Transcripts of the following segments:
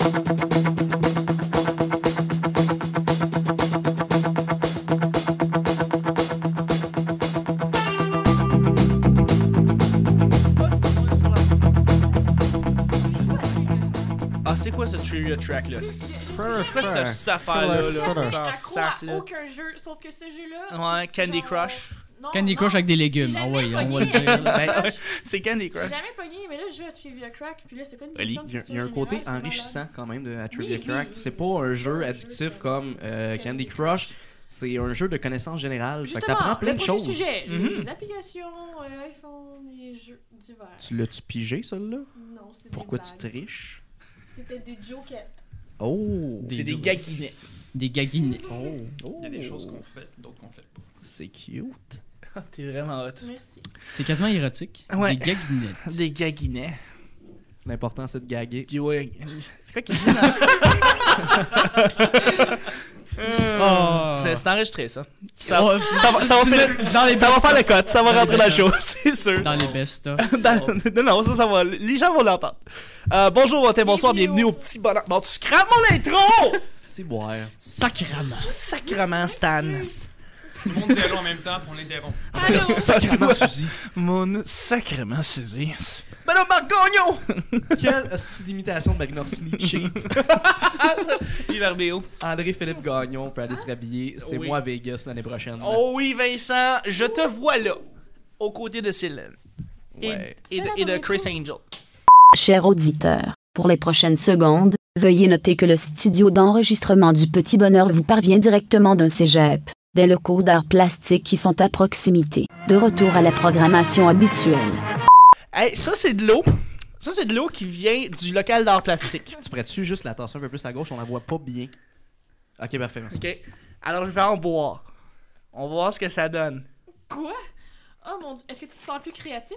C'est quoi ce trivia track là? C'est quoi cette affaire là? Sac, là. Aucun jeu, sauf que ce jeu-là. Ouais, Candy Crush. Non, Candy Crush avec des légumes. Ah ouais, on va le dire. Ben, c'est Candy Crush. J'ai jamais pogné, mais là je joue à Trivia Crack, puis là c'est pas une Oli, question de il y a un côté enrichissant quand même de à Trivia Crack. C'est pas un jeu addictif comme Candy Crush. C'est un jeu de connaissances générales. Fait que t'apprends plein de choses. Sujet, les applications, iPhone, les jeux divers. Tu l'as-tu pigé, celle-là? Non, c'est Pourquoi des tu blagues. triches? C'était des jokettes. Oh! C'est des gaguinets. Des gaguinets. Oh! Il y a des choses qu'on fait, d'autres qu'on fait pas. C'est cute. T'es vraiment hot. Merci. C'est quasiment érotique. Ouais. Des gaguinets. Des gaguinets. L'important, c'est de gaguer. Puis ouais, c'est quoi qui dit là? C'est enregistré ça. Ça va faire le code, ça va rentrer dans le show, c'est sûr. Dans les best-of. Non, ça va. Les gens vont l'entendre. Bonjour, bonsoir, bienvenue au petit bonheur. Bon, tu scrapes mon intro! C'est boire. Sacrament. Sacrement, Stan. Tout le monde dit allô en même temps, puis on l'interrompt. Allô? Sacrément, Suzy. Mon sacrement, Suzy. Madame Margogno! Quelle d'imitation de Magnorsini cheap. Hiver BO. André-Philippe Gagnon peut aller se rhabiller. C'est Oui. moi à Vegas l'année prochaine. Oh oui, Vincent, je te vois là, aux côtés de Céline. Ouais. Et de Chris Angel. Chers auditeurs, pour les prochaines secondes, veuillez noter que le studio d'enregistrement du Petit Bonheur vous parvient directement d'un cégep, des locaux d'art plastique qui sont à proximité. De retour à la programmation habituelle. Hey, ça c'est de l'eau. Ça c'est de l'eau qui vient du local d'art plastique. Tu pourrais-tu juste l'attention un peu plus à gauche? On la voit pas bien. Ok, parfait, merci. Ok. Alors je vais en boire. On va voir ce que ça donne. Quoi? Oh mon dieu, est-ce que tu te sens plus créatif?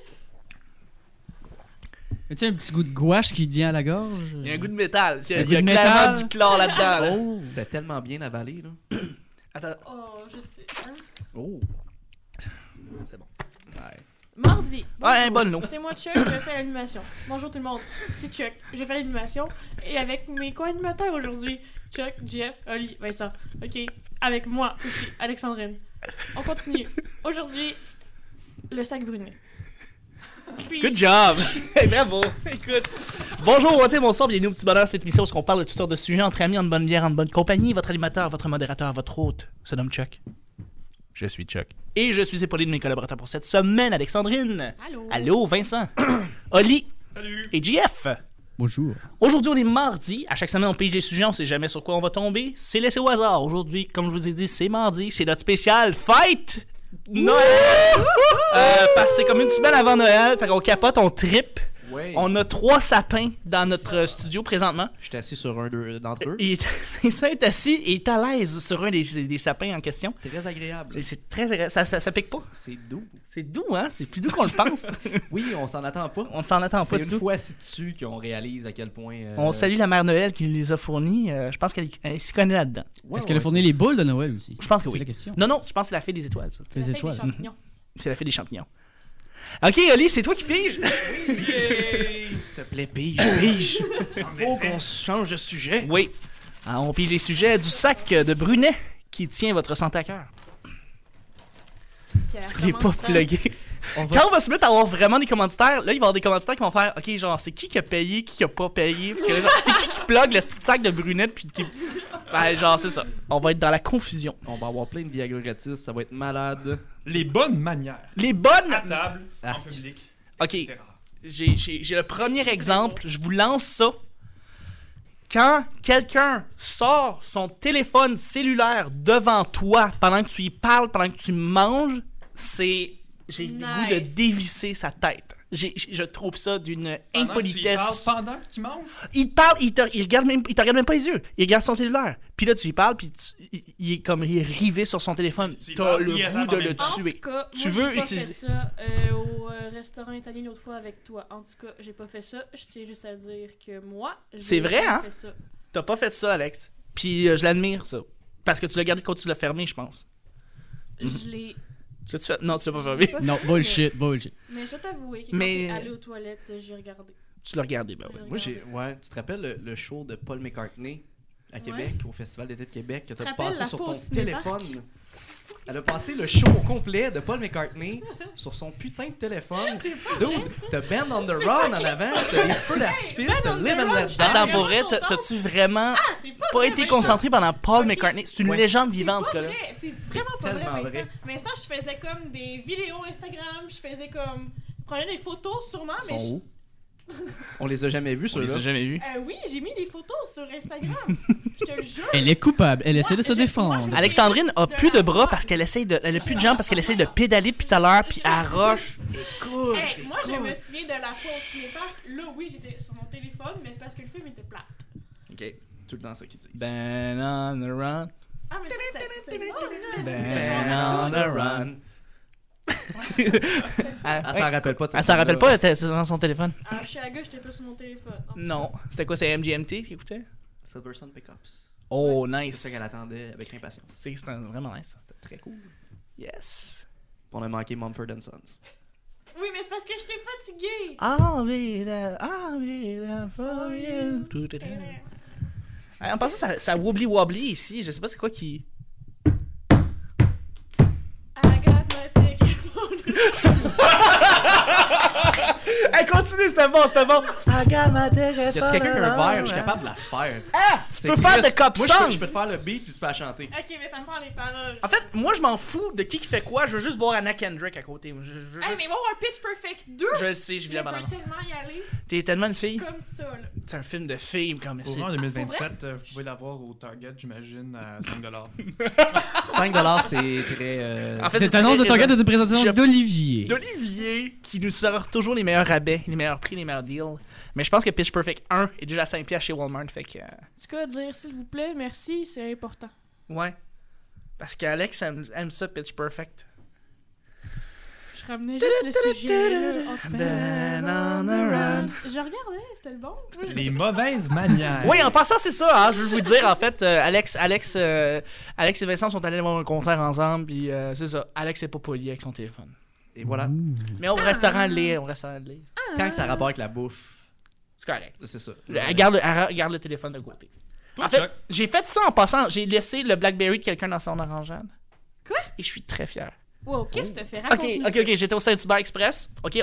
As-tu un petit goût de gouache qui te vient à la gorge? Il y a un goût de métal. Il y a goût de clairement métal. du chlore là-dedans. Là. Oh, c'était tellement bien avalé, là. Attends. Oh, je sais. Hein? Oh. C'est bon. Mardi. Ouais, bonne eau. C'est moi Chuck, je fais l'animation. Bonjour tout le monde, c'est Chuck, je fais l'animation. Et avec mes co-animateurs aujourd'hui, Chuck, Jeff, Oli, Vincent. Ok, avec moi aussi, Alexandrine. On continue. Aujourd'hui, le sac brunet. Puis, Good job! Hey, bravo! Écoute. Bonjour, bonsoir, bienvenue au Petit Bonheur, cette émission où on parle de toutes sortes de sujets entre amis, en bonne bière, en bonne compagnie. Votre animateur, votre modérateur, votre hôte se nomme Chuck. Je suis Chuck. Et je suis épaulé de mes collaborateurs pour cette semaine, Alexandrine. Allô? Allô, Vincent. Oli. Salut! Et JF. Bonjour. Aujourd'hui, on est mardi. À chaque semaine, on pige des sujets, on sait jamais sur quoi on va tomber. C'est laissé au hasard. Aujourd'hui, comme je vous ai dit, c'est mardi. C'est notre spécial Fight Noël! Parce que c'est comme une semaine avant Noël. Fait qu'on capote, on trippe. Ouais. On a 3 sapins dans notre studio présentement. J'étais assis sur un d'entre eux. Et Vincent est assis et est à l'aise sur un des sapins en question. Très agréable. Et c'est très agréable. Ça pique pas. C'est doux. C'est doux, hein? C'est plus doux qu'on le pense. Oui, on s'en attend pas. On s'en attend pas C'est du une tout. fois assis dessus qu'on réalise à quel point... On salue la mère Noël qui nous les a fournis. Je pense qu'elle s'y connaît là-dedans. Ouais, Est-ce qu'elle a ouais, fourni les boules de Noël aussi? Je pense que C'est oui. la question. Non, je pense que c'est la fée des étoiles, ça. C'est la Les fête étoiles. des champignons. C'est la fée des champignons. Ok, Oli, c'est toi qui pige. S'il te plaît, pige. Faut qu'on change de sujet. Oui. Alors, on pige les sujets du sac de Brunet qui tient votre santé à cœur. Pierre, Est-ce qu'on est comment pas tu plugué? Quand on va se mettre à avoir vraiment des commanditaires, là, il va y avoir des commanditaires qui vont faire OK, genre, c'est qui a payé, qui a pas payé? Parce que, là, genre, c'est qui plug le petit sac de Brunet, puis ben, genre, c'est ça. On va être dans la confusion. On va avoir plein de Viagra gratis, ça va être malade. Les bonnes manières. Les bonnes. À table, en Arc. public, OK. etc. J'ai le premier exemple. Je vous lance ça. Quand quelqu'un sort son téléphone cellulaire devant toi pendant que tu y parles, pendant que tu manges, j'ai le goût de Nice. dévisser sa tête. Je trouve ça d'une Pendant que tu y impolitesse. parles pendant qu'il mange? Il te parle, il te regarde même pas les yeux. Il regarde son cellulaire. Puis là, tu y parles, puis il est rivé sur son téléphone. Tu y T'as parles, le il goût attend de en le même temps. En tuer. tout cas, Tu moi, veux j'ai pas utiliser- fait ça au restaurant italien l'autre fois avec toi. En tout cas, j'ai pas fait ça. Je tiens juste à dire que moi, j'ai C'est vrai, jamais hein? fait ça. T'as pas fait ça, Alex. Puis je l'admire, ça. Parce que tu l'as gardé quand tu l'as fermé, je pense. Je l'ai. Tu l'as fait? Non, tu l'as pas fermé. Non, bullshit. Mais je dois t'avouer que Mais- quand t'es allé aux toilettes, j'ai regardé. Tu l'as regardé, ben oui. Moi, tu te rappelles le show de Paul McCartney à Québec, au Festival d'été de Québec, que Tu te t'as rappelles passé la sur fois ton au cinéparc? téléphone? Elle a passé le show au complet de Paul McCartney sur son putain de téléphone. Dude, t'as Band on the Run en avant, t'as des feux d'artifice, t'as Band on the Live and Run, Let je Die. Attends, vraiment pour vrai, contente. t'as-tu vraiment Ah, c'est pas pas vrai, été Vincent. concentré pendant Paul Ok. McCartney? C'est une Ouais. légende vivante, ce C'est pas gars-là. vrai, c'est vraiment pas tellement vrai, vrai. Vincent. Vincent, je faisais comme des vidéos Instagram, je faisais comme... Je prenais des photos sûrement, Ils mais... sont où? On les a jamais vus, On les ceux-là. a jamais vus. Oui, j'ai mis des photos sur Instagram. Je te le jure. Elle est coupable. Elle essaie de se je- défendre. moi, Alexandrine a De plus la de bras fun. parce qu'elle essaye de. Elle a plus de jambes parce qu'elle essaye de pédaler depuis tout à l'heure, puis elle roche. Écoute. Hey, moi, je me souviens de la fois au cinéparc. Là, oui, j'étais sur mon téléphone, mais c'est parce que le film était plat. Ok, tout le temps ça qu'ils disent. Ben on the run. Ah, mais ça, c'était bon, là. Ben on the run. Elle s'en rappelle pas de Elle s'en rappelle pas, elle était dans son téléphone. À Chicago, j'étais pas sur mon téléphone. En tout cas. Non. C'était quoi, c'est MGMT qui écoutait? Silverstone Pickups. Oh, C'est ça nice. qu'elle attendait avec impatience. C'était vraiment nice. C'était très cool. Yes. On a manqué Mumford Sons. Oui, mais c'est parce que j'étais fatiguée. I'll be there for you. Tout est En passant, ça wobbly wobbly ici. Je sais pas c'est quoi qui. I got my ticket. Hey, continue, c'était bon, c'était bon. I got my ticket. Y a-tu quelqu'un qui a un verre? Je suis capable de la faire. Ah, tu C'est peux faire de triste. cop Moi, song. je peux te faire le beat puis tu peux la chanter. Ok, mais ça me prend les paroles. En fait, moi, je m'en fous de qui fait quoi. Je veux juste voir Anna Kendrick à côté. Je veux Hey, juste... mais moi, un Pitch Perfect 2. Je le sais, je vis Je la veux banane. tellement y aller T'es tellement une fille. comme ça, là. C'est un film de filles comme c'est. Pour en 2027, vous pouvez l'avoir au Target, j'imagine, à 5$. 5$, c'est très. En fait, Cette annonce de très Target est de présentation Je- d'Olivier. d'Olivier qui nous sort toujours les meilleurs rabais, les meilleurs prix, les meilleurs deals. Mais je pense que Pitch Perfect 1 est déjà à 5$ chez Walmart, fait que... Tu cas, dire s'il vous plaît, merci, c'est important. Ouais. Parce qu'Alex aime ça, Pitch Perfect. Je ramenais juste le sujet, là. Oh, tiens. Ben on the run. Je regardais, c'était le bon. Les mauvaises manières. Oui, en passant, c'est ça, hein, je veux vous dire, en fait, Alex et Vincent sont allés voir un concert ensemble, puis c'est ça, Alex est pas poli avec son téléphone. Et voilà. Mais au restaurant de lire, Quand que ça a rapport avec la bouffe, c'est correct. c'est ça. Elle garde le téléphone de côté. Toi, En fait, Chuck, j'ai fait ça en passant, j'ai laissé le Blackberry de quelqu'un dans son orangeade. Quoi? Et je suis très fier. Wow, qu'est-ce que t'as fait? Ok, Raconte-nous ça. j'étais au Saint-Hubert Express. Ok,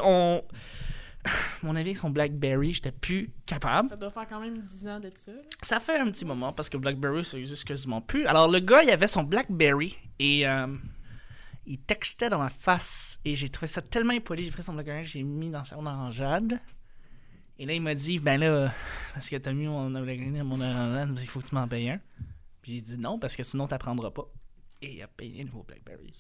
mon avis avec son Blackberry, j'étais plus capable. Ça doit faire quand même 10 ans de ça. Là. Ça fait un petit moment parce que Blackberry, ça existe quasiment plus. Alors, le gars, il avait son Blackberry et il textait dans ma face. Et j'ai trouvé ça tellement impoli. J'ai pris son Blackberry, j'ai mis dans son orangeade. Et là, il m'a dit, ben là, parce que t'as mis mon Blackberry dans mon orangeade, il faut que tu m'en payes un. Puis j'ai dit non, parce que sinon, t'apprendras pas. Et il a payé un nouveau Blackberry.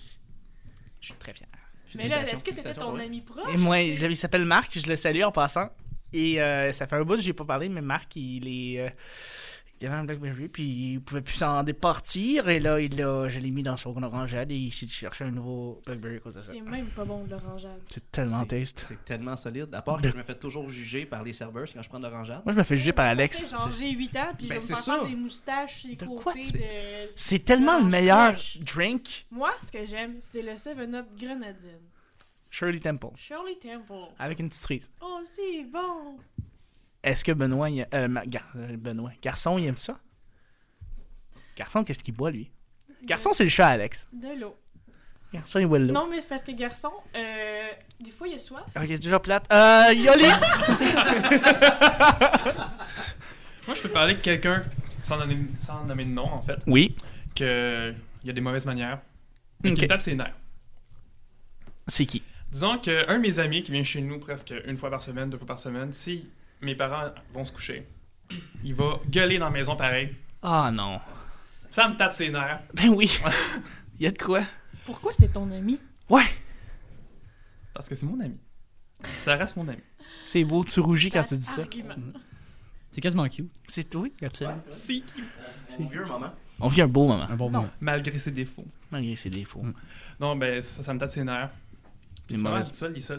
Je suis très fier. Mais là, est-ce que c'était ton ami proche? Et moi, il s'appelle Marc, je le salue en passant. Et ça fait un bout que j'ai pas parlé, mais Marc, il avait un Blackberry, puis il pouvait plus s'en départir. Et là, je l'ai mis dans son orangeade et il s'est cherché un nouveau Blackberry à cause de ça. C'est même pas bon de l'orangeade. C'est tellement taste. C'est tellement solide. À part que je me fais toujours juger par les serveurs quand je prends de l'orangeade. Moi, je me fais juger par Ça Alex. fait genre, j'ai 8 ans, puis Ben, je vais c'est me faire ça. faire des moustaches sur les De côtés quoi tu- de... C'est tellement le Orange meilleur Crush. drink. Moi, ce que j'aime, c'est le 7-Up grenadine. Shirley Temple. Shirley Temple. Avec une petite cerise. Oh, c'est bon! Est-ce que Benoît, Benoît, Garçon, il aime ça? Garçon, qu'est-ce qu'il boit, lui? Garçon, c'est le chat, Alex. De l'eau. Garçon, il boit de l'eau. Non, mais c'est parce que garçon, des fois, il a soif. Ok, c'est déjà plate. Yoli! moi, je peux parler de quelqu'un, sans nommer de nom, en fait, Oui. qu'il y a des mauvaises manières, mais Ok. qui tape ses nerfs. C'est qui? Disons qu'un de mes amis qui vient chez nous presque une fois par semaine, 2 fois par semaine, si mes parents vont se coucher, il va gueuler dans la maison pareil. Ah non. Ça me tape ses nerfs. Ben oui. Il y a de quoi? Pourquoi c'est ton ami? Ouais. Parce que c'est mon ami. Ça reste mon ami. C'est beau, tu rougis quand tu dis ça. Argument. C'est quasiment cute. C'est oui, absolument. Si. C'est vieux moment. On vit un beau moment. Un bon moment. Malgré ses défauts. Malgré ses défauts. Non, ben ça me tape ses nerfs. Les C'est pas mal mauvaises- ça, les seules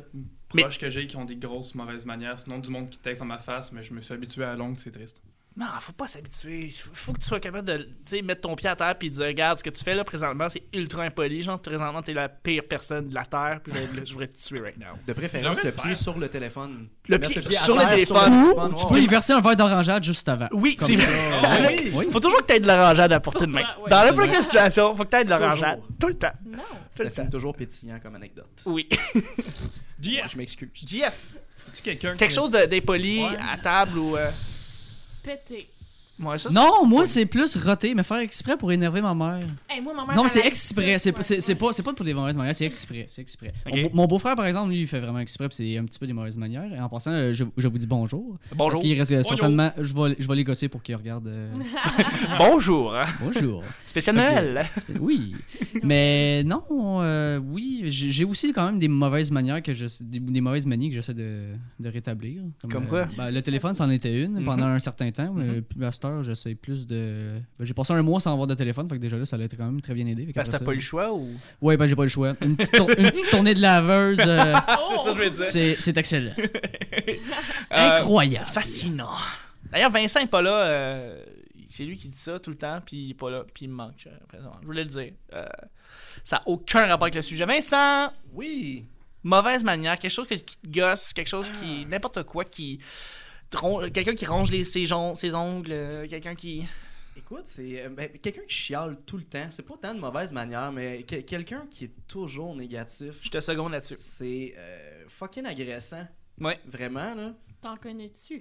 proches que j'ai qui ont des grosses mauvaises manières. Sinon, du monde qui texte dans ma face, mais je me suis habitué à la longue, c'est triste. Non, faut pas s'habituer. Faut que tu sois capable de mettre ton pied à terre puis de dire regarde, ce que tu fais là présentement, c'est ultra impoli. Genre, présentement, t'es la pire personne de la terre, puis je voudrais te tuer right now. De préférence, J'aimerais le le pied faire. sur le téléphone. Le Mettre pied à sur le terre, téléphone. téléphone, Tu ouais. peux y verser un verre d'orangeade juste avant. Oui, Comme c'est ça. Ah oui! Oui. Faut toujours que t'aies de l'orangeade à portée de main. Surtout, ouais. Dans C'est n'importe vrai. quelle situation, faut que t'aies de l'orangeade. Toujours. Tout le temps. Non. Tout Ça le temps. finit toujours pétillant comme anecdote. Oui. JF, Je m'excuse. JF, tu quelqu'un quelque chose d'impoli Ouais. à table ou. Pété. Ouais, ça, Non, moi, c'est plus roter, mais faire exprès pour énerver ma mère. Hey, moi, ma mère. Non, mais elle c'est a exprès. ça, C'est ouais. pas pour des mauvaises manières, c'est exprès. C'est exprès. Ok. Mon beau-frère, par exemple, lui, il fait vraiment exprès, puis c'est un petit peu des mauvaises manières. Et en passant, je vous dis bonjour. Parce Bonjour. qu'il reste certainement. Je vais les gosser pour qu'ils regardent. Bonjour. Hein. Bonjour. Spécial Ok. Noël. Oui. Mais non, oui, j'ai aussi quand même des mauvaises manières des mauvaises manies que j'essaie de rétablir. Comme quoi? Le téléphone, c'en était une pendant un certain temps. Mais puis à cette heure, j'essaie plus de. J'ai passé un mois sans avoir de téléphone, fait que déjà là, ça l'a quand même très bien aidé. Parce que t'as pas eu le choix ou. Ouais, j'ai pas eu le choix. Une petite tournée de laveuse, C'est ça que je veux dire. c'est excellent. Incroyable. Fascinant. D'ailleurs, Vincent est pas là. C'est lui qui dit ça tout le temps, puis il est pas là, puis il me manque. Présentement. Je voulais le dire. Ça n'a aucun rapport avec le sujet. Vincent, Oui! mauvaise manière, quelque chose qui te gosse, quelque chose qui. N'importe quoi qui. Quelqu'un qui ronge ses ongles, quelqu'un qui. Écoute, c'est quelqu'un qui chiale tout le temps. C'est pas tant de mauvaise manière, mais quelqu'un qui est toujours négatif. Je te seconde là-dessus. C'est fucking agressant. Ouais. Vraiment, là. T'en connais-tu?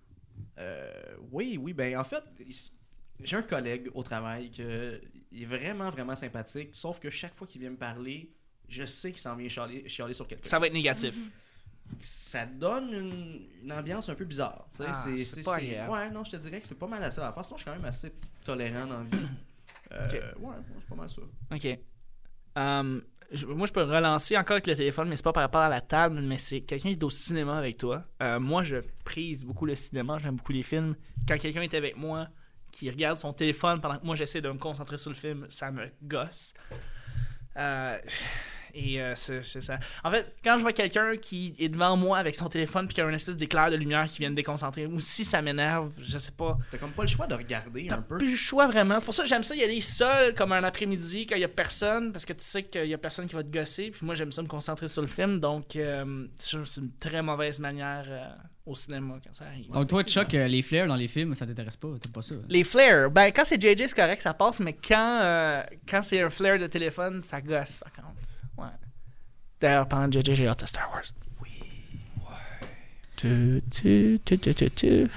Oui, ben en fait, j'ai un collègue au travail qui est vraiment, vraiment sympathique, sauf que chaque fois qu'il vient me parler, je sais qu'il s'en vient chialer sur quelqu'un. Ça va être négatif. Ça donne une ambiance un peu bizarre. Tu sais, Ah, c'est pas agréable. Ouais, non, je te dirais que c'est pas mal à ça. De toute façon, je suis quand même assez tolérant dans la vie. Ok. Ouais, c'est pas mal ça. Ok. Moi, je peux relancer encore avec le téléphone, mais c'est pas par rapport à la table, mais c'est quelqu'un qui est au cinéma avec toi. Moi, je prise beaucoup le cinéma, j'aime beaucoup les films. Quand quelqu'un est avec moi, qui regarde son téléphone pendant que moi j'essaie de me concentrer sur le film, ça me gosse. C'est ça. En fait, quand je vois quelqu'un qui est devant moi avec son téléphone puis qu'il y a une espèce d'éclair de lumière qui vient me déconcentrer, ou si ça m'énerve, je sais pas. T'as comme pas le choix de regarder T'as un peu. plus le choix vraiment. C'est pour ça que j'aime ça y aller seul comme un après-midi quand il y a personne, parce que tu sais qu'il y a personne qui va te gosser. Puis moi j'aime ça me concentrer sur le film, donc c'est une très mauvaise manière au cinéma quand ça arrive. Donc, toi, Chuck, les flares dans les films, ça t'intéresse pas? T'aimes pas ça? Les flares, ben quand c'est JJ c'est correct, ça passe, mais quand c'est un flare de téléphone, ça gosse par contre. Ouais. D'ailleurs, parlant de JJ, j'ai hâte à Star Wars. Oui. Ouais.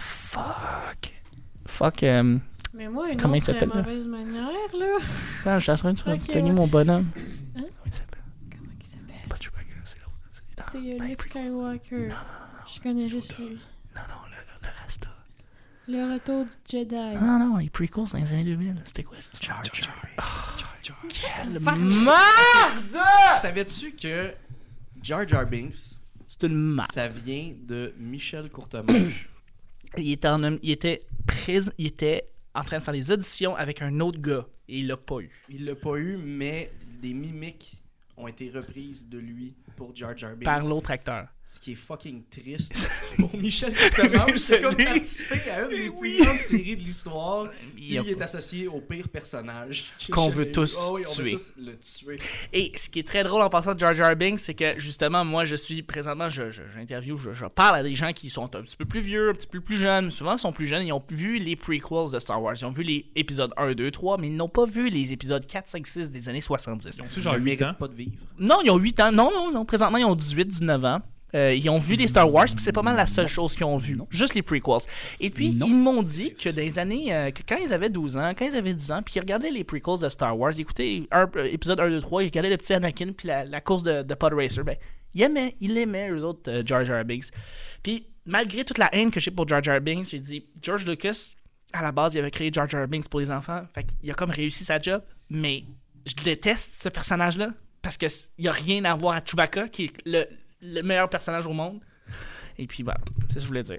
Fuck. Mais moi, une Comment il autre s'appelle, là? mauvaise manière, là. Non, je suis en train de Ok, cogner ouais. mon bonhomme. Hein? Comment il s'appelle? Comment il s'appelle? Pas Chewbacca, c'est l'autre. C'est dans les Luke prequels. Skywalker. Non, Je connais juste lui. Non, le Rasta. Le retour du Jedi. Non, les prequels dans les années 2000. C'était quoi? C'était Jar Jar. Quelle Par- merde! Savais-tu que Jar Jar Binks, C'est une merde. ça vient de Michel Courtemanche? Il était en train de faire des auditions avec un autre gars et il l'a pas eu. Il l'a pas eu, mais des mimiques ont été reprises de lui pour Jar Jar Binks. Par l'autre acteur. Ce qui est fucking triste pour Michel Courtemanche. C'est comme Salut. participer à une des Oui. plus grandes séries de l'histoire. Il a Il est pas. associé au pire personnage Qu'on jamais veut eu. tous Ah oui, on veut tuer. tous le tuer. Et ce qui est très drôle en passant de Jar Jar Binks, c'est que justement, moi, je suis présentement, j'interview, je parle à des gens qui sont un petit peu plus vieux, un petit peu plus jeunes. Souvent, ils sont plus jeunes, ils ont vu les prequels de Star Wars. Ils ont vu les épisodes 1, 2, 3, mais ils n'ont pas vu les épisodes 4, 5, 6 des années 70. Ils ont-tu genre Ils 8 méritent ans? pas de vivre. Non, ils ont 8 ans. Non. Présentement, ils ont 18, 19 ans. Ils ont vu les Star Wars, puis c'est pas mal la seule chose qu'ils ont vu. Juste les prequels. Et puis, Non. ils m'ont dit que dans les années... que quand ils avaient 12 ans, quand ils avaient 10 ans, puis ils regardaient les prequels de Star Wars, ils écoutaient épisode 1, 2, 3, ils regardaient le petit Anakin, puis la course de Pod Racer, ben, ils aimaient, eux autres, Jar Jar Binks. Puis, malgré toute la haine que j'ai pour Jar Jar Binks, j'ai dit, George Lucas, à la base, il avait créé Jar Jar Binks pour les enfants, fait qu'il a comme réussi sa job, mais je déteste ce personnage-là, parce qu'il n'y a rien à voir à Chewbacca, qui est le meilleur personnage au monde. Et puis voilà, c'est ce que je voulais dire.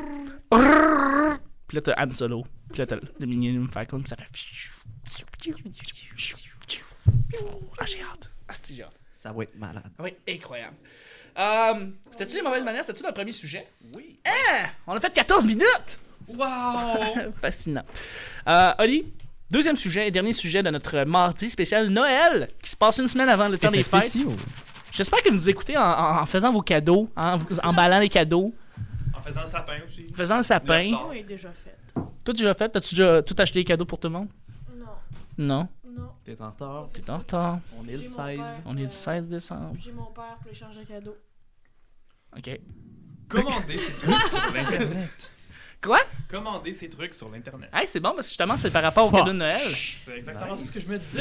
Puis là, t'as Han Solo. Puis là, t'as le Millennium Falcon. Puis ça fait... Ah, j'ai hâte. Ah, c'est j'ai hâte. Ça va être malade. Oui, incroyable. C'était-tu les mauvaises manières? C'était-tu notre premier sujet? Oui. On a fait 14 minutes! Wow! Fascinant. Oli, deuxième sujet et dernier sujet de notre mardi spécial Noël, qui se passe une semaine avant le temps des fêtes. spéciaux. J'espère que vous nous écoutez en faisant vos cadeaux, en emballant les cadeaux, En faisant le sapin aussi. en faisant le sapin. Le Oui, déjà fait. Toi, tu as déjà fait? T'as-tu déjà tout acheté les cadeaux pour tout le monde? Non, Non. non. T'es en retard. T'es en retard. On est le J'ai mon 16. père. On est le 16 décembre. J'ai mon père pour échanger un cadeau. OK. Commandez ces trucs sur l'Internet. Quoi? Commandez ces trucs sur l'Internet. Hey, c'est bon, parce que justement, c'est par rapport au cadeau de Noël. C'est exactement ce que je me disais.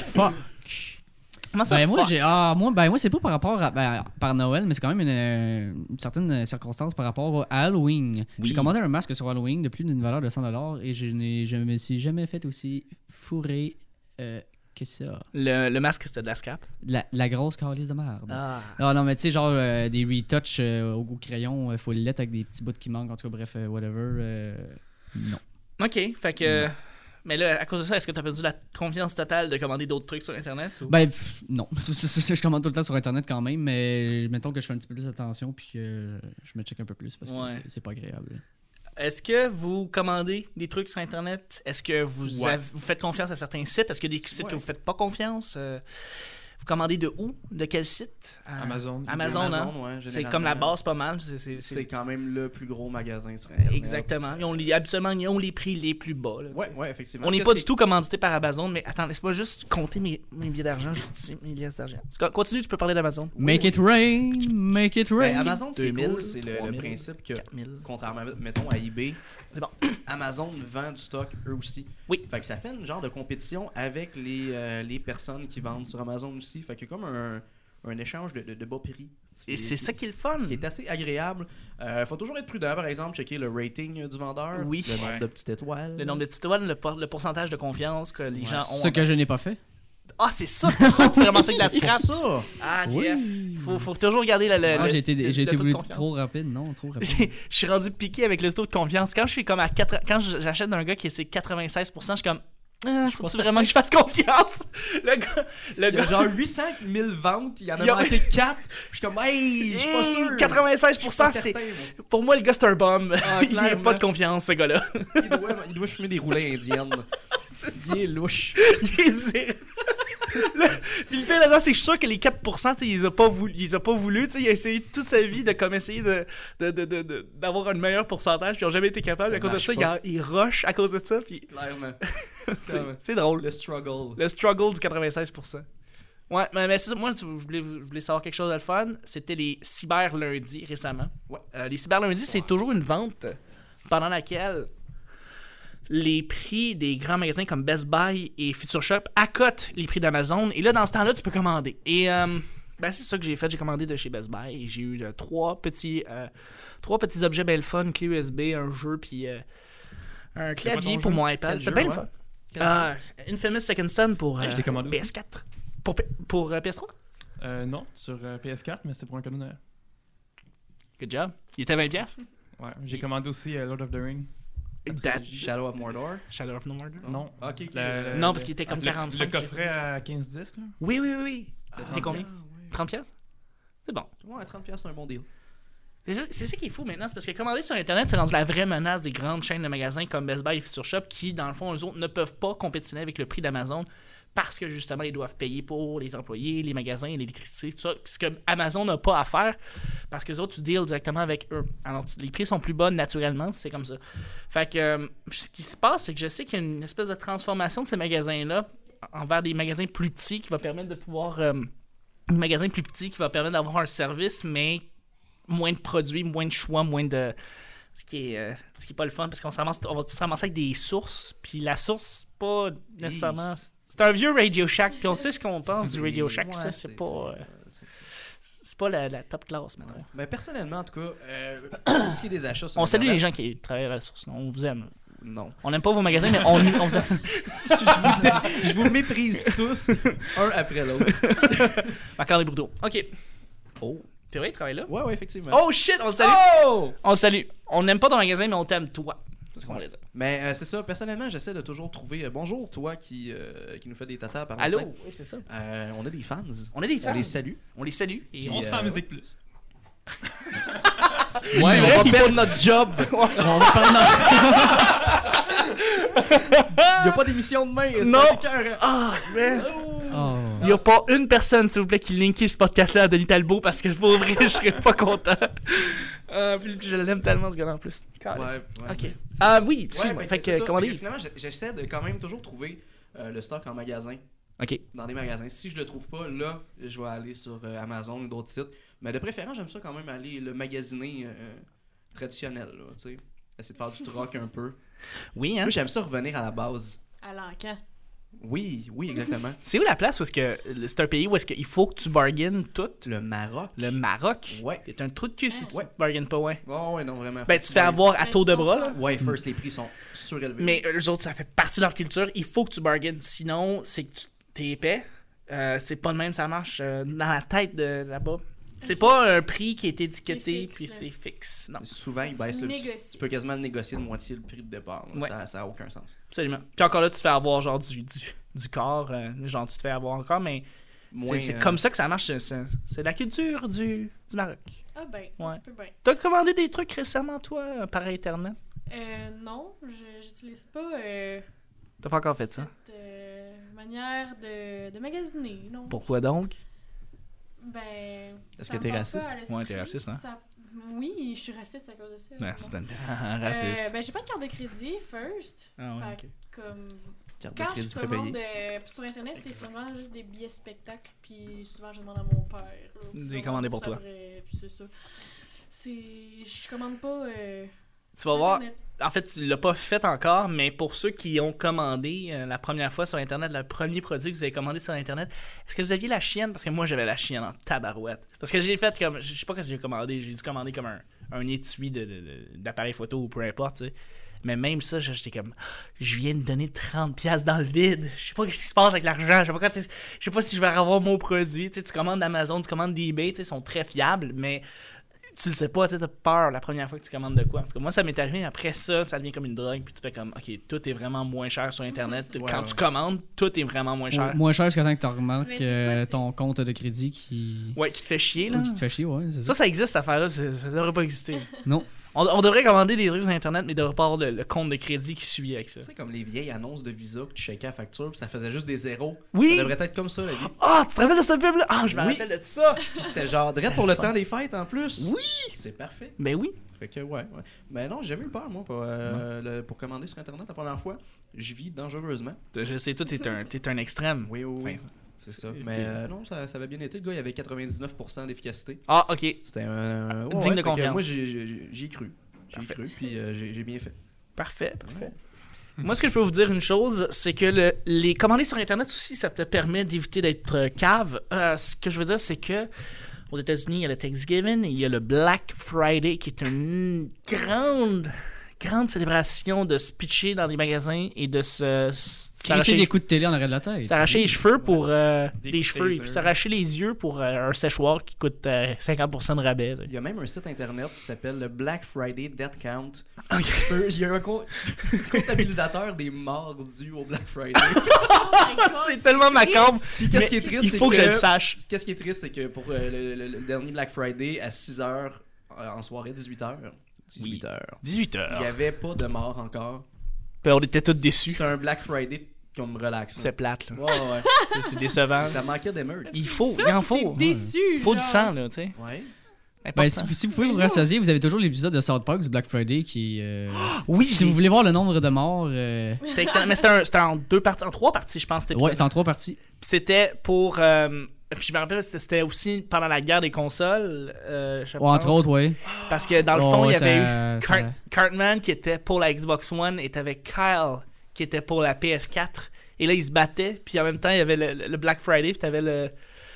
Comment ça Ben moi, fuck? moi c'est pas par rapport à par Noël, mais c'est quand même une certaine circonstance par rapport à Halloween. Oui. J'ai commandé un masque sur Halloween de plus d'une valeur de 100$ et je me suis jamais fait aussi fourré que ça. Le masque, c'était de la scrap. La grosse calice de merde. Ah. Non, mais tu sais, genre des retouches au goût crayon, full lettre avec des petits bouts qui manquent, en tout cas, bref, whatever. Non. OK, fait que... Mais là, à cause de ça, est-ce que t'as perdu la confiance totale de commander d'autres trucs sur Internet? Ou... Ben, non. Je commande tout le temps sur Internet quand même, mais mettons que je fais un petit peu plus attention puis que je me check un peu plus parce que Ouais. c'est pas agréable. Est-ce que vous commandez des trucs sur Internet? Est-ce que vous, Ouais. vous faites confiance à certains sites? Est-ce qu'il y a des sites Ouais. que vous faites pas confiance? Vous commandez de où? De quel site? Amazon. Amazon, hein? ouais, C'est comme la généralement. base pas mal. C'est quand même le plus gros magasin sur Internet. Exactement. Habituellement, ils ont les prix les plus bas. Là, tu sais. Ouais, effectivement. On n'est Qu'est-ce pas qui- du tout commandité par Amazon, mais attends, laisse-moi juste compter mes billets d'argent, juste ici, mes liasses d'argent. Continue, tu peux parler d'Amazon. Make it rain, make it rain. Ben, Amazon, ce qui est 2000, cool, c'est le 3000, principe que, 4000. contrairement, mettons, à eBay, C'est bon. Amazon vend du stock eux aussi. Oui. Fait que ça fait une genre de compétition avec les personnes qui vendent sur Amazon aussi. Fait qu'il y a comme un échange de bas prix. Et c'est ça qui est le fun. Ce qui est assez agréable. Faut toujours être prudent, par exemple, checker le rating du vendeur, Oui. le nombre Ouais. de petites étoiles. Le nombre de petites étoiles, le pourcentage de confiance que les gens ont. Ce que je n'ai pas fait. Ah, c'est pour ça que tu t'es ramassé de la C'est scrap. pour ça. Ah, Oui. Jeff. Faut toujours garder J'ai été taux de voulu confiance. trop rapide, non, trop rapide. Je suis rendu piqué avec le taux de confiance. Quand je suis comme à 4, quand j'achète d'un gars qui est 96%, je suis comme faut-tu vraiment que je fasse confiance? Le gars Il y a genre 800 000 ventes, il y en a manqué 4. Je suis comme, hey, je suis pas sûr. 96%, c'est Certain, moi. pour moi le gars c'est un bum. Ah, Il n'a clairement. pas de confiance ce gars-là. Il doit fumer des roulets indiennes. Il est louche. Il est zéro. Puis le pire là-dedans, c'est que je suis sûr que les 4%, tu sais, il les a pas voulu, tu sais, il a essayé toute sa vie de comme essayer d'avoir un meilleur pourcentage, puis ils ont jamais été capables. Ça À cause de marche ça, pas. il rush à cause de ça, puis Clairement. c'est drôle. Le struggle. Le struggle du 96%. Ouais, mais c'est ça, moi, je voulais savoir quelque chose de le fun. C'était les cyber lundis récemment. Ouais. Les cyber lundis, c'est toujours une vente pendant laquelle les prix des grands magasins comme Best Buy et Future Shop accotent les prix d'Amazon. Et là, dans ce temps-là, tu peux commander. Et ben, c'est ça que j'ai fait. J'ai commandé de chez Best Buy et j'ai eu trois petits objets bien le fun, clé USB, un jeu, puis un C'est quoi clavier ton pour jeu? mon iPad. Quel C'était jeu, bien le ouais? fun. Infamous Second Son pour Hey, je l'ai commandé aussi. PS4. Pour PS3? Non, sur PS4, mais c'est pour un cadeau de Noël. Good job. Il était 20$? Ouais, j'ai commandé aussi Lord of the Ring. Shadow of Mordor. Shadow of No Mordor? Non. Ok. Non, parce qu'il était comme Le 45. coffret à 15 disques, là. Oui. C'était combien? Ah, ouais. 30$? C'est bon. Ouais, 30$, c'est un bon deal. C'est ça qui est fou maintenant, c'est parce que commander sur Internet, c'est rendu la vraie menace des grandes chaînes de magasins comme Best Buy et Future Shop qui, dans le fond, eux autres, ne peuvent pas compétitionner avec le prix d'Amazon parce que, justement, ils doivent payer pour les employés, les magasins, l'électricité, tout ça, ce que Amazon n'a pas à faire parce que les autres, tu deals directement avec eux. Alors, les prix sont plus bas naturellement, c'est comme ça. Fait que, ce qui se passe, c'est que je sais qu'il y a une espèce de transformation de ces magasins-là envers des magasins plus petits qui va permettre de pouvoir... un magasin plus petit qui va permettre d'avoir un service, mais moins de produits, moins de choix, moins de... Ce qui est pas le fun, parce qu'on va se ramasser avec des sources, puis la source, pas nécessairement... C'est un vieux Radio Shack, puis on sait ce qu'on pense du Radio Shack, ça, c'est pas... C'est pas la top classe, maintenant. Ben, personnellement, en tout cas, pour ce qui est des achats sur On salue les Internet, gens qui travaillent à la source, on vous aime. Non. On n'aime pas vos magasins, mais on vous aime. Je vous méprise tous, un après l'autre. Marc-André Bourdeau. OK. Oh. T'es vrai, il travaille là? Ouais, effectivement. Oh shit, on le salue! Oh! On le salue. On n'aime pas ton magasin, mais on t'aime toi. C'est ce qu'on voulait dire. Mais c'est ça, personnellement, j'essaie de toujours trouver. Bonjour, toi qui nous fait des tatas par Allô? fenêtre. Oui, c'est ça. On a des fans. On est des fans. On les salue. On les salue. Et on se fait en musique plus. Ouais, on va perdre notre job. on va parler Il n'y a pas d'émission demain. Non. C'est écœurant. Ah, mais... Oh. Il n'y a pas une personne, s'il vous plaît, qui linkait ce podcast-là à Denis Talbot parce que pour vrai, je serais pas content. Puis je l'aime tellement, ce gars-là, en plus. Ouais. Ok. Ah oui, excuse-moi. Ouais, fait c'est que, ça. comment Fait que dire? finalement, j'essaie de quand même toujours trouver le stock en magasin. Ok. Dans des magasins. Si je le trouve pas, là, je vais aller sur Amazon ou d'autres sites. Mais de préférence, j'aime ça quand même aller le magasiner traditionnel, là, tu sais. Essayer de faire du troc un peu. Oui, hein? Moi, j'aime ça revenir à la base. À l'encan. Oui, exactement. C'est où la place où est-ce que c'est un pays où est-ce qu'il faut que tu bargaines tout? Le Maroc. Le Maroc? Ouais. T'es un trou de cul si tu Ouais. bargaines pas, ouais. Oh, ouais, non, vraiment. Ben, tu te fais avoir à Ben, tour je de bras, là. comprends. Ouais, first, les prix sont surélevés. Mais eux autres, ça fait partie de leur culture. Il faut que tu bargaines. Sinon, c'est que tu t'es épais. C'est pas de même, ça marche dans la tête de là-bas. C'est pas un prix qui est étiqueté C'est fixe, puis là. c'est fixe. Non, Souvent, ils baissent le. négocies. Tu peux quasiment le négocier de moitié le prix de départ. Ouais. Ça a aucun sens. absolument. Puis encore là, tu te fais avoir genre du corps. Genre, tu te fais avoir encore, mais c'est comme ça que ça marche. C'est la culture du Maroc. Ah ben, ça Ouais. se peut bien. T'as commandé des trucs récemment, toi, par Internet? Non, j'utilise pas T'as pas encore fait ça? cette manière de magasiner, non. Pourquoi donc? Ben... Est-ce ça que me t'es passe pas raciste? à l'esprit. Ouais, t'es raciste, hein? Oui, je suis raciste à cause de ça. Ouais, mais c'est bon. un raciste. Ben, j'ai pas de carte de crédit, first. Ah ouais, Fait ok. que, comme... Carte de Quand crédit je commande prépayée. sur Internet, c'est souvent juste des billets spectacles, puis souvent je demande à mon père. Là, Des commandés pour toi. Puis c'est ça. Je commande pas... Tu vas voir, Internet. en fait, tu l'as pas fait encore, mais pour ceux qui ont commandé la première fois sur Internet, le premier produit que vous avez commandé sur Internet, est-ce que vous aviez la chienne? Parce que moi, j'avais la chienne en tabarouette. Parce que j'ai fait comme, je sais pas ce que j'ai commandé, j'ai dû commander comme un étui d'appareil photo ou peu importe, tu sais. Mais même ça, j'étais comme, je viens de donner 30$ dans le vide. Je sais pas ce qui se passe avec l'argent. Je sais pas si je vais avoir mon produit. Tu sais, tu commandes d'Amazon, tu commandes d'eBay, tu sais, ils sont très fiables, mais tu le sais pas, tu as peur la première fois que tu commandes de quoi. En tout cas, moi, ça m'est arrivé. Après ça devient comme une drogue. Puis tu fais comme, OK, tout est vraiment moins cher sur Internet. Quand tu commandes, tout est vraiment moins cher. Moins cher jusqu'à temps que tu remarques Mais c'est quoi, c'est- ton compte de crédit qui... Ouais, qui te fait chier, là. Ou qui te fait chier, ouais, c'est ça. Ça existe, cette affaire-là. Ça devrait pas exister. Non. On devrait commander des trucs sur Internet, mais il devrait pas avoir le compte de crédit qui suit avec ça. Tu sais, comme les vieilles annonces de Visa que tu checkais la facture, puis ça faisait juste des zéros. Oui! Ça devrait être comme ça, la vie. Ah, tu te rappelles de ce pub-là? Ah, je me Oui. rappelle de ça! Puis c'était genre, direct C'était pour le fun. temps des fêtes en plus. Oui! C'est parfait. Ben oui. Fait que, ouais. Mais non, j'ai jamais eu peur, moi, pour commander sur Internet la première fois. Je vis dangereusement. Je sais, toi, t'es un extrême. Oui. Enfin, C'est ça. c'est- Mais non, ça avait bien été. Le gars, il avait 99% d'efficacité. Ah, ok. C'était un. Digne de fait que confiance. Moi, j'y ai cru. Parfait. Puis j'ai bien fait. Parfait. Moi, ce que je peux vous dire une chose, c'est que les commander sur Internet aussi, ça te permet d'éviter d'être cave. Ce que je veux dire, c'est que aux États-Unis, il y a le Thanksgiving et il y a le Black Friday, qui est une grande célébration de se pitcher dans des magasins et de Crisser des coups de télé en arrière de la tête. s'arracher les cheveux pour les coups cheveux, de et puis s'arracher les yeux pour un séchoir qui coûte 50% de rabais. tu sais. Il y a même un site internet qui s'appelle le Black Friday Death Count. Ok. Il y a un comptabilisateur des morts dus au Black Friday. Oh my God, C'est tellement macabre. Puis qu'est-ce Mais qui est triste, il c'est faut que je le sache. Qu'est-ce qui est triste, c'est que pour le dernier Black Friday, à 6h, en soirée, 18h, 18h, 18 il n'y h. avait pas de mort encore. On était tous déçus. C'était un Black Friday comme relax. C'est plate, là. Ouais. C'est décevant. Ça manquait d'émeutes. Il faut, Ça, il en t'es faut. déçu, Il faut du genre. sang, là, tu sais. Ouais. Ben, Important. si vous pouvez vous rassasier, vous avez toujours l'épisode de South Park du Black Friday qui... Oui, si vous voulez voir le nombre de morts... c'était excellent. Mais c'était en 2 parties, en 3 parties, je pense. Cet Ouais, épisode. c'est en 3 parties. Puis c'était pour. Puis je me rappelle, c'était aussi pendant la guerre des consoles. Je Ouais, entre pense. autres, ouais. Parce que dans le Oh, fond, il y ça- avait eu ça- Cartman qui était pour la Xbox One et t'avais Kyle qui était pour la PS4. Et là, ils se battaient. Puis en même temps, il y avait le Black Friday. Puis t'avais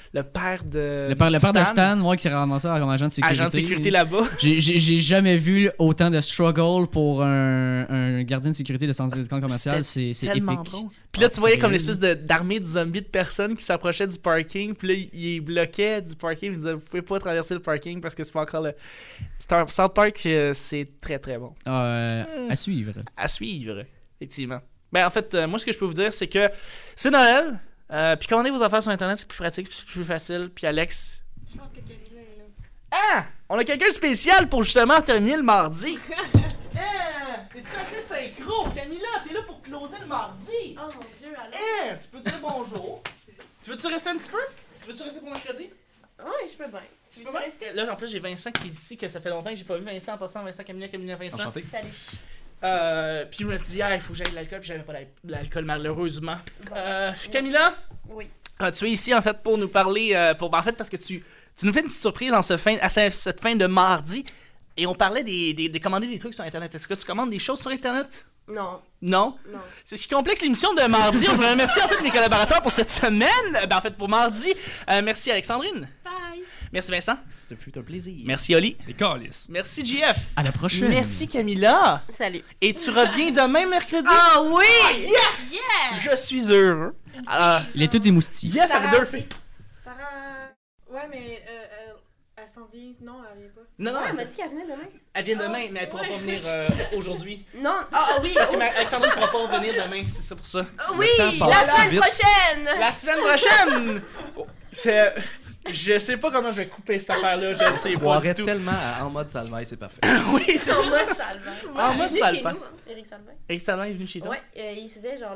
le père de Le père de Stan, moi, qui s'est ramassé comme agent de sécurité. Agent de sécurité là-bas. J'ai jamais vu autant de struggle pour un gardien de sécurité de centre d'éducation commercial. C'est tellement épique. drôle. Puis là, tu voyais c'est comme réel. l'espèce d'armée de zombies de personnes qui s'approchaient du parking. Puis là, ils bloquaient du parking. Ils disaient, vous pouvez pas traverser le parking parce que c'est pas encore le. South Park, c'est très très bon. À suivre. À suivre, effectivement. Ben, en fait, moi, ce que je peux vous dire, c'est que c'est Noël. Puis commander vos affaires sur Internet, c'est plus pratique, c'est plus facile. Puis Alex. Je pense que Camilla est là. Ah! On a quelqu'un de spécial pour justement terminer le mardi. T'es-tu assez synchro? Camilla, t'es là pour closer le mardi. Oh mon dieu, Alex. Tu peux dire bonjour. Tu veux-tu rester un petit peu? Tu veux-tu rester pour mercredi? Ouais, je peux bien. Tu veux rester? Là, en plus, j'ai Vincent qui dit que ça fait longtemps que j'ai pas vu Vincent en passant. Vincent, Camilla, Vincent. Enchanté. Salut. Puis je me suis dit, il faut que j'aille de l'alcool, puis j'avais pas de l'alcool, malheureusement. Camilla, Oui. tu es ici, en fait, pour nous parler, en fait, parce que tu nous fais une petite surprise à cette fin de mardi, et on parlait de commander des trucs sur Internet. Est-ce que tu commandes des choses sur Internet? Non. Non? Non. C'est ce qui complexe l'émission de mardi. Je voudrais remercier, en fait, mes collaborateurs pour cette semaine, en fait, pour mardi. Merci Alexandrine. Bye. Merci Vincent. Ce fut un plaisir. Merci Oli. Les calices. Merci JF. À la prochaine. Merci Camilla. Salut. Et tu reviens demain mercredi? Ah oui! Yes! Yeah! Je suis heureux. Il est tout émoustillé. Yes, Sarah avec deux aussi. filles. Sarah. Ouais, mais elle s'en vient. Non, elle vient pas. Non, non, Ouais, elle m'a dit qu'elle venait demain. elle vient demain, mais elle pourra pas venir aujourd'hui. Non, ah oui. Parce que Alexandre ne pourra pas revenir demain, c'est ça pour ça. Oui, Le temps la passe si semaine vite. prochaine. La semaine prochaine! C'est... Je sais pas comment je vais couper cette affaire-là, je sais Je pas croirais du tout. tellement en mode Salvaille, c'est parfait. Oui, c'est En ça. mode Salvain. En mode Il est venu Salvain. chez nous, hein, Éric Salvain. Eric Salvin est venu chez toi? Ouais, il faisait genre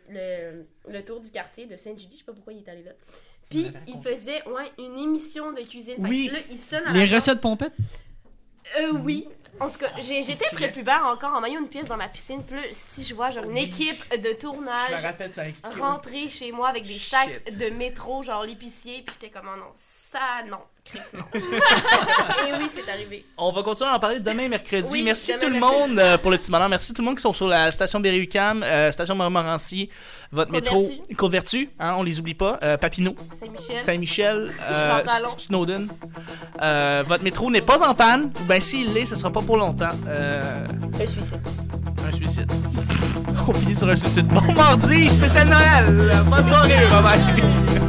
le tour du quartier de Sainte-Julie, je sais pas pourquoi il est allé là. Puis il faisait une émission de cuisine. Fait Oui. que là, il sonne à Les la porte. recettes pompettes? Oui. En tout cas, j'étais prépubère encore en maillot une pièce dans ma piscine. Puis là, si je vois genre une équipe de Je me tournage rappelle, tu m'as expliqué. rentrer chez moi avec des Shit. sacs de métro, genre l'épicier, puis j'étais comme, oh non, ça, non, Chris, non. Et oui, c'est arrivé. On va continuer à en parler demain mercredi. Oui, Merci demain tout le mercredi. monde pour le petit bonheur. Merci tout le monde qui sont sur la station Berry-UQAM, station Montmorency, votre métro Côte-Vertu. Côte-Vertu, hein, on les oublie pas, Papineau, Saint-Michel. Saint-Michel, Jean Talon. Snowden. Votre métro n'est pas en panne. Ben s'il l'est, ce sera pas pour longtemps. Le suicide. Un suicide. On finit sur un suicide. Bon mardi, spécial Noël. Bonne soirée, bye bye.